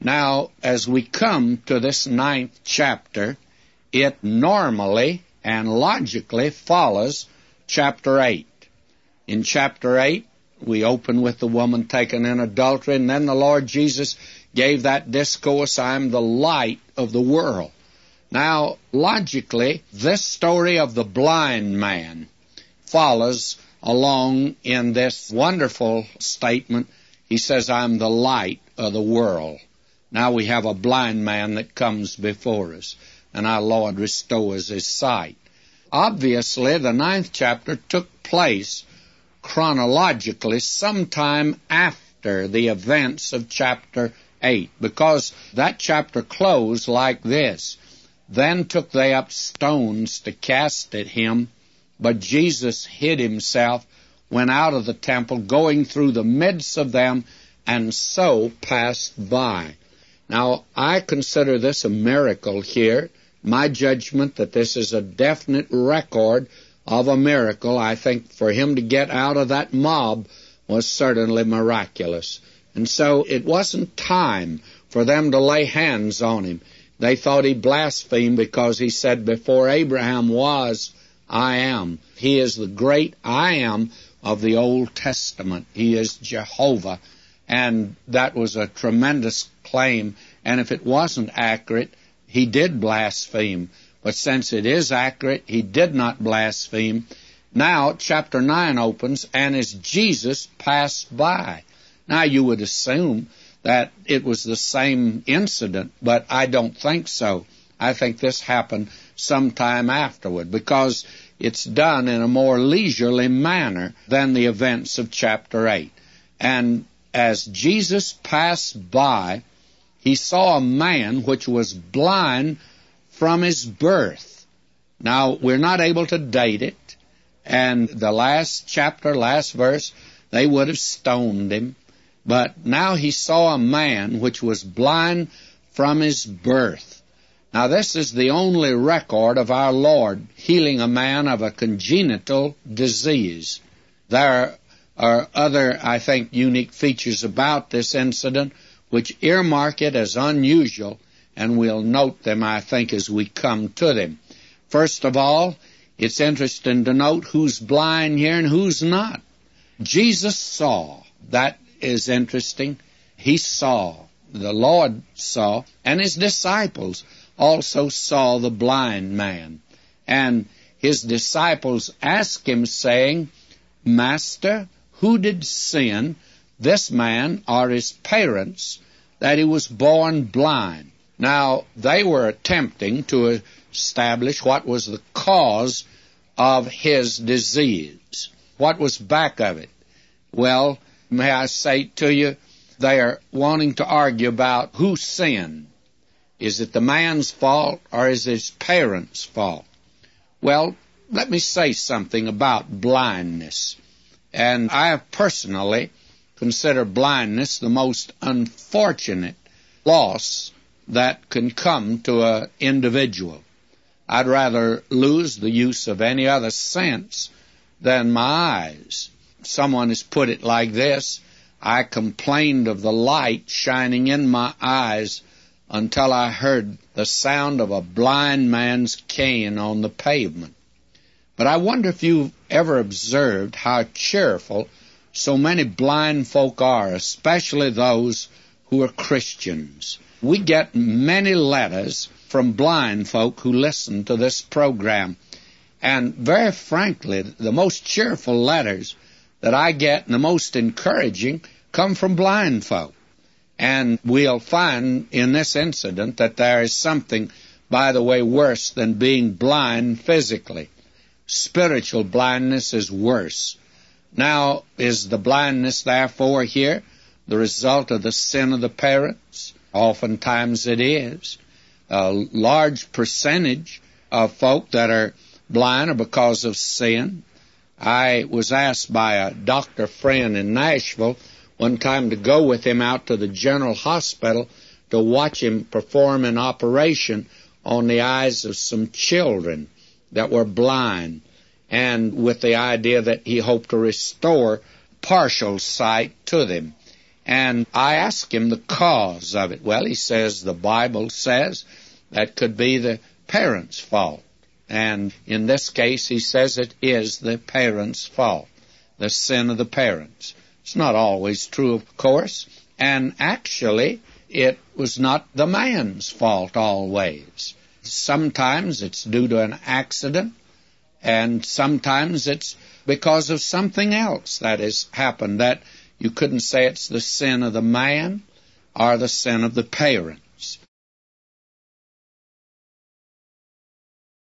Now, as we come to this 9th chapter, it normally and logically follows chapter 8. In chapter 8, we open with the woman taken in adultery, and then the Lord Jesus gave that discourse, I am the light of the world. Now, logically, this story of the blind man follows along in this wonderful statement. He says, I'm the light of the world. Now we have a blind man that comes before us, and our Lord restores his sight. Obviously, the 9th chapter took place chronologically sometime after the events of chapter 8, because that chapter closed like this. Then took they up stones to cast at him, but Jesus hid himself, went out of the temple, going through the midst of them, and so passed by. Now, I consider this a miracle here. My judgment that this is a definite record of a miracle. I think for him to get out of that mob was certainly miraculous. And so it wasn't time for them to lay hands on him. They thought he blasphemed because he said, before Abraham was, I am. He is the great I am of the Old Testament. He is Jehovah. And that was a tremendous claim. And if it wasn't accurate, he did blaspheme. But since it is accurate, he did not blaspheme. Now, chapter 9 opens, and as Jesus passed by. Now, you would assume that it was the same incident, but I don't think so. I think this happened sometime afterward, because it's done in a more leisurely manner than the events of chapter 8. And as Jesus passed by, he saw a man which was blind from his birth. Now, we're not able to date it, and the last chapter, last verse, they would have stoned him. But now he saw a man which was blind from his birth. Now, this is the only record of our Lord healing a man of a congenital disease. There are other, I think, unique features about this incident which earmark it as unusual, and we'll note them, I think, as we come to them. First of all, it's interesting to note who's blind here and who's not. Jesus saw. That is interesting. He saw. The Lord saw. And his disciples also saw the blind man. And his disciples asked him, saying, Master, who did sin, this man or his parents, that he was born blind? Now, they were attempting to establish what was the cause of his disease. What was back of it? Well, may I say to you, they are wanting to argue about who sinned. Is it the man's fault or is it his parents' fault? Well, let me say something about blindness. And I have personally considered blindness the most unfortunate loss that can come to an individual. I'd rather lose the use of any other sense than my eyes. Someone has put it like this: I complained of the light shining in my eyes until I heard the sound of a blind man's cane on the pavement. But I wonder if you've ever observed how cheerful so many blind folk are, especially those who are Christians. We get many letters from blind folk who listen to this program. And very frankly, the most cheerful letters that I get and the most encouraging come from blind folk. And we'll find in this incident that there is something, by the way, worse than being blind physically. Spiritual blindness is worse. Now, is the blindness, therefore, here the result of the sin of the parents? Oftentimes it is. A large percentage of folk that are blind are because of sin. I was asked by a doctor friend in Nashville one time to go with him out to the General Hospital to watch him perform an operation on the eyes of some children that were blind, and with the idea that he hoped to restore partial sight to them. And I asked him the cause of it. Well, he says the Bible says that could be the parents' fault. And in this case, he says it is the parents' fault, the sin of the parents. It's not always true, of course. And actually, it was not the man's fault always. Sometimes it's due to an accident, and sometimes it's because of something else that has happened, that you couldn't say it's the sin of the man or the sin of the parent.